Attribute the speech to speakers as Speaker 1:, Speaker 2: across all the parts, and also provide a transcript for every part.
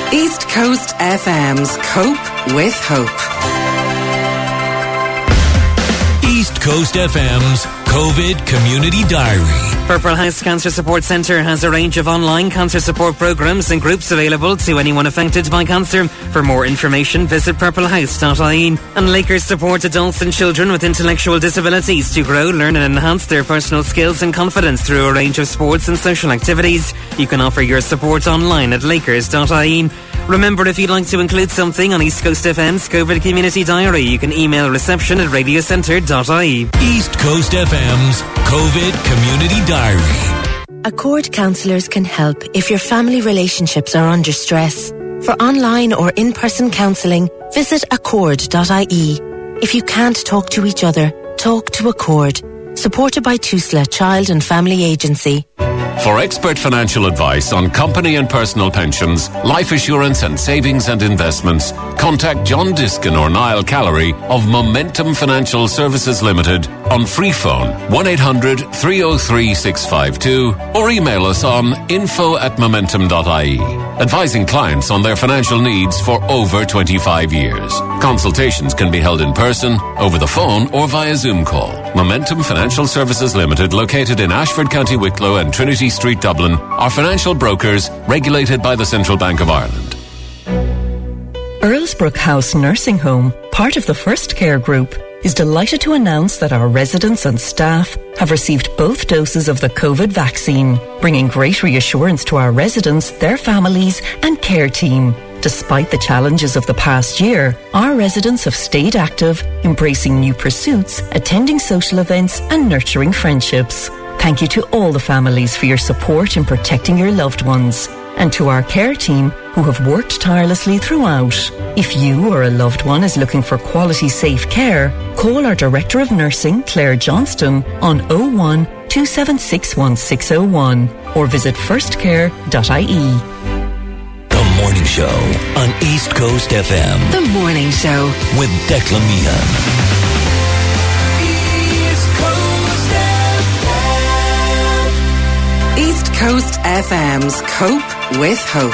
Speaker 1: East Coast FM's Cope with Hope.
Speaker 2: East Coast FM's COVID Community Diary.
Speaker 3: Purple House Cancer Support Centre has a range of online cancer support programmes and groups available to anyone affected by cancer. For more information, visit purplehouse.ie. And Lakers support adults and children with intellectual disabilities to grow, learn and enhance their personal skills and confidence through a range of sports and social activities. You can offer your support online at lakers.ie. Remember, if you'd like to include something on East Coast FM's COVID Community Diary, you can email reception@radiocentre.ie.
Speaker 2: East Coast FM's COVID Community Diary.
Speaker 4: Accord counsellors can help if your family relationships are under stress. For online or in-person counselling, visit accord.ie. If you can't talk to each other, talk to Accord. Supported by TUSLA Child and Family Agency.
Speaker 5: For expert financial advice on company and personal pensions, life assurance and savings and investments, contact John Diskin or Niall Callery of Momentum Financial Services Limited on free phone 1-800-303-652 or email us on info@momentum.ie. Advising clients on their financial needs for over 25 years. Consultations can be held in person, over the phone or via Zoom call. Momentum Financial Services Limited, located in Ashford, County Wicklow and Trinity Street, Dublin, are financial brokers regulated by the Central Bank of Ireland.
Speaker 6: Earlsbrook House Nursing Home, part of the First Care Group, is delighted to announce that our residents and staff have received both doses of the COVID vaccine, bringing great reassurance to our residents, their families and care team. Despite the challenges of the past year, our residents have stayed active, embracing new pursuits, attending social events and nurturing friendships. Thank you to all the families for your support in protecting your loved ones, and to our care team who have worked tirelessly throughout. If you or a loved one is looking for quality safe care, call our Director of Nursing, Claire Johnston, on 01 276 1601 or visit firstcare.ie.
Speaker 2: The Morning Show on East Coast FM.
Speaker 1: The Morning Show
Speaker 2: with Declan Meehan.
Speaker 1: East Coast FM's Cope with Hope.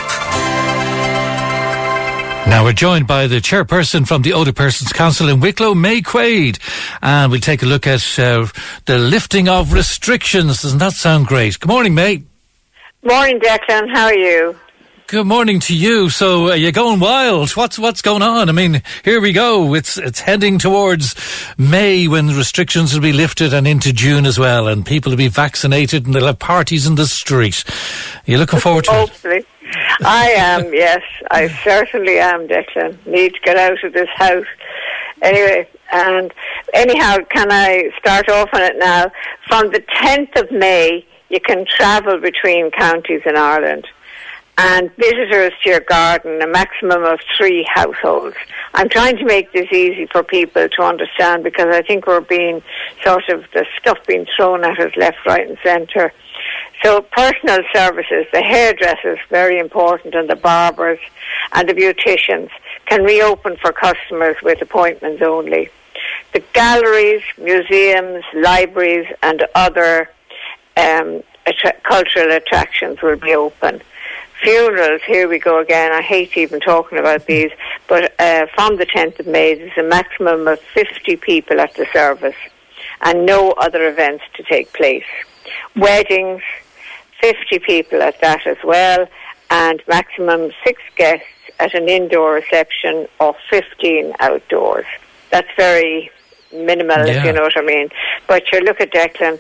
Speaker 7: Now we're joined by the chairperson from the Older Persons Council in Wicklow, May Quaid, and we'll take a look at the lifting of restrictions. Doesn't that sound great? Good morning, May.
Speaker 8: Morning, Declan. How are you?
Speaker 7: Good morning to you. So you're going wild. What's going on? I mean, here we go. It's heading towards May when restrictions will be lifted, and into June as well, and people will be vaccinated and they'll have parties in the street. Are you looking forward to it?
Speaker 8: Hopefully. I am, yes. I certainly am, Declan. Need to get out of this house. Anyway, and anyhow, can I start off on it now? From the 10th of May, you can travel between counties in Ireland. And visitors to your garden, a maximum of 3 households. I'm trying to make this easy for people to understand, because I think we're being sort of, the stuff being thrown at us left, right and centre. So personal services, the hairdressers, very important, and the barbers and the beauticians can reopen for customers with appointments only. The galleries, museums, libraries and other cultural attractions will be open. Funerals, here we go again. I hate even talking about these, but from the 10th of May, there's a maximum of 50 people at the service and no other events to take place. Weddings, 50 people at that as well, and maximum 6 guests at an indoor reception or 15 outdoors. That's very minimal, if you know what I mean. But you look at Declan,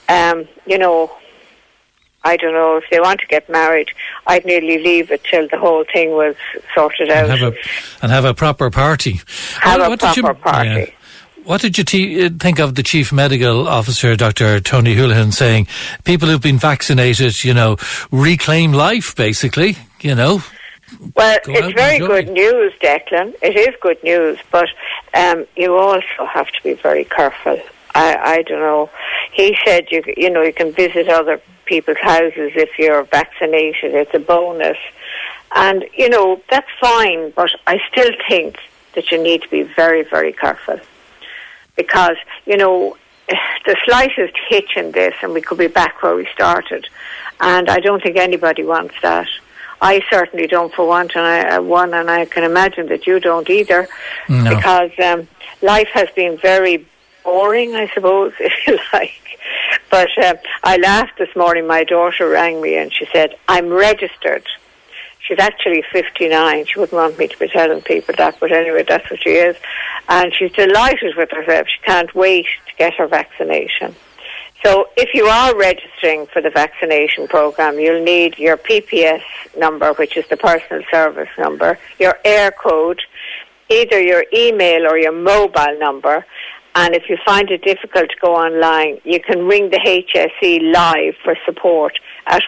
Speaker 8: I don't know, if they want to get married, I'd nearly leave it till the whole thing was sorted out.
Speaker 7: And have a proper party.
Speaker 8: Have a proper party.
Speaker 7: Yeah. What did you think of the Chief Medical Officer, Dr. Tony Houlihan, saying people who've been vaccinated, reclaim life, basically,
Speaker 8: Well, it's very good news, Declan. It is good news, but you also have to be very careful. I don't know. He said, you can visit other people's houses if you're vaccinated. It's a bonus. And, that's fine, but I still think that you need to be very, very careful. Because, the slightest hitch in this and we could be back where we started. And I don't think anybody wants that. I certainly don't for one, and I can imagine that you don't either, because life has been very boring, I suppose, if you like. But I laughed this morning. My daughter rang me and she said, I'm registered. She's actually 59. She wouldn't want me to be telling people that, but anyway, that's what she is. And she's delighted with herself. She can't wait to get her vaccination. So if you are registering for the vaccination programme, you'll need your PPS number, which is the personal service number, your air code, either your email or your mobile number. And if you find it difficult to go online, you can ring the HSE live for support at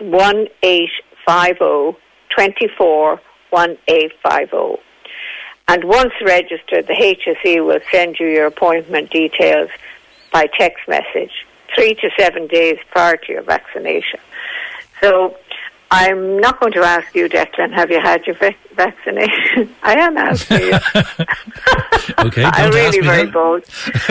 Speaker 8: 1-850-24-1850. And once registered, the HSE will send you your appointment details by text message 3 to 7 days prior to your vaccination. So I'm not going to ask you, Declan, have you had your vaccination? I am asking you.
Speaker 7: Okay, don't
Speaker 8: I'm really
Speaker 7: ask me
Speaker 8: very
Speaker 7: that.
Speaker 8: bold.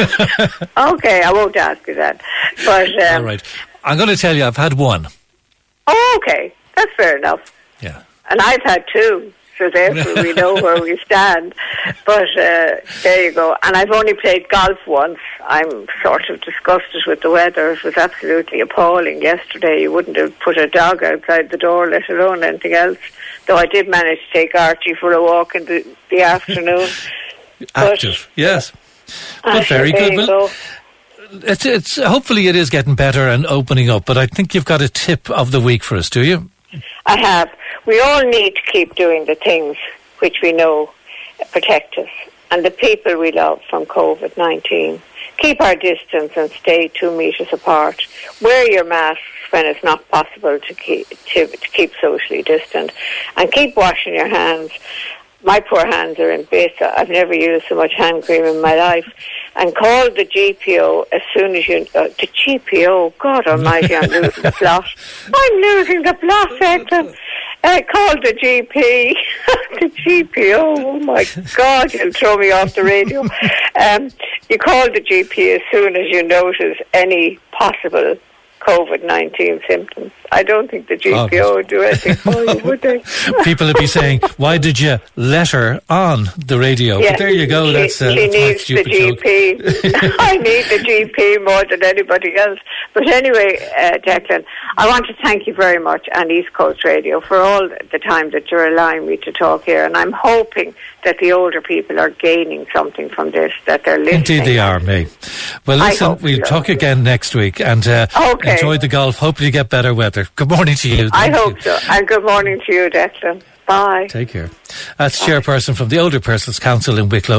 Speaker 8: Okay, I won't ask you that. But
Speaker 7: all right. I'm going to tell you, I've had one.
Speaker 8: Oh, okay. That's fair enough.
Speaker 7: Yeah.
Speaker 8: And I've had two, so therefore we know where we stand. But there you go. And I've only played golf once. I'm sort of disgusted with the weather. It was absolutely appalling yesterday. You wouldn't have put a dog outside the door, let alone anything else. Though I did manage to take Archie for a walk in the afternoon.
Speaker 7: Active, yes. But very good. Well, it's hopefully it is getting better and opening up, but I think you've got a tip of the week for us, do you?
Speaker 8: I have. We all need to keep doing the things which we know protect us and the people we love from COVID-19. Keep our distance and stay 2 metres apart. Wear your masks when it's not possible to keep socially distant, and keep washing your hands. My poor hands are in bits. I've never used so much hand cream in my life. And call the GPO as soon as you... the GPO, God almighty, I'm losing the plot. I'm losing the plot, Declan. Call the GP. The GPO, oh my God, you'll throw me off the radio. You call the GP as soon as you notice any possible COVID-19 symptoms. I don't think the GPO would do anything for you, would they?
Speaker 7: People would be saying, why did you let her on the radio?
Speaker 8: Yeah,
Speaker 7: but there you go.
Speaker 8: She needs the GP. I need the GP more than anybody else. But anyway, Declan, I want to thank you very much and East Coast Radio for all the time that you're allowing me to talk here. And I'm hoping that the older people are gaining something from this, that they're listening.
Speaker 7: Indeed they are, May. Well, listen, we'll talk again next week, and enjoy the golf. Hopefully you get better weather. Good morning to you.
Speaker 8: I hope so. And good morning to you, Declan. Bye.
Speaker 7: Take care. That's Chairperson from the Older Persons Council in Wicklow.